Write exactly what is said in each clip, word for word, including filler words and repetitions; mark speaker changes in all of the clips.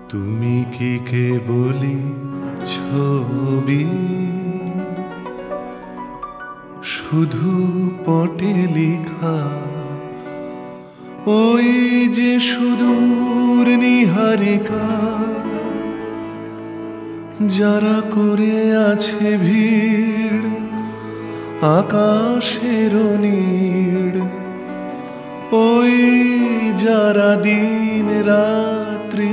Speaker 1: তুমি কি কেবলি ছবি, শুধু পটে লিখা ওই যে সুদূর নিহারিকা, যারা করে আছে ভিড় আকাশের নীড়, ওই যারা দিন রাত্রি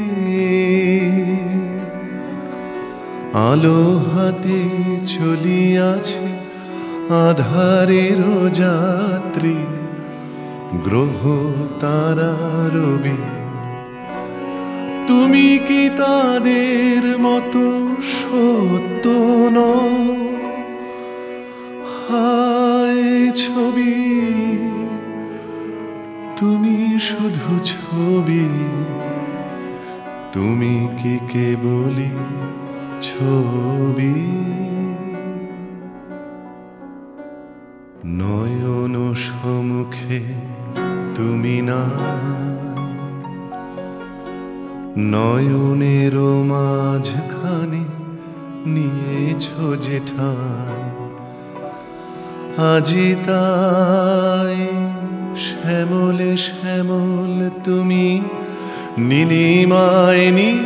Speaker 1: আলো হাতে চলিয়াছে আধারের যাত্রী, গ্রহ তারা রবি। তুমি কি তাদের মতো সত্য নও? হায় ছবি, তুমি শুধু ছবি, তুমি কি কেবলি ছবি। নয়ন সম্মুখে তুমি না, নয়নের মাঝখানে নিয়েছ যে ঠাঁই, আজি তাই শ্যামলে শ্যামল তুমি নীলিমায় নীল,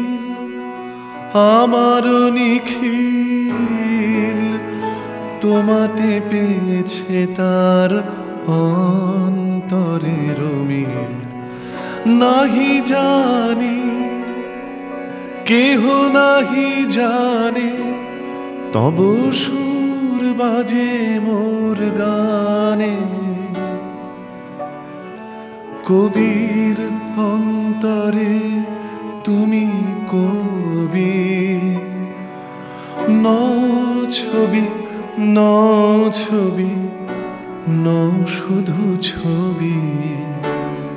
Speaker 1: আমার নিখিল তোমাতে পেয়েছে তার অন্তরের মিল। নাহি জানি কেহ নাহি জানে, তব সুর বাজে মোর গানে। কবির অন্তরে তুমি কবি, ন ছবি ন ছবি ন শুধু ছবি,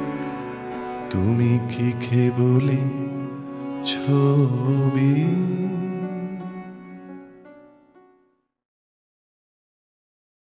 Speaker 1: তুমি কি কেবলি ছবি।